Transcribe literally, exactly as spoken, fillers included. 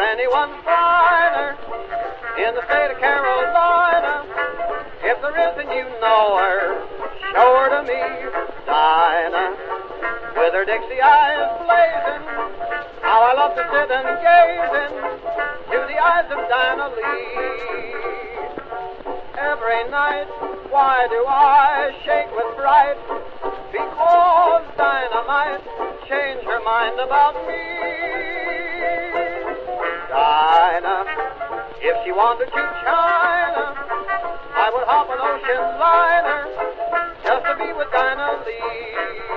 anyone finer in the state of Carolina. If there isn't, you know her, show her to me. Dinah, with her Dixie eyes blazing, how I love to sit and gaze into the eyes of Dinah Lee. Every night, why do I shake with fright? Because Dinah might change her mind about me. Dinah, if she wanted to China, I would hop an ocean liner just to be with Dinah Lee.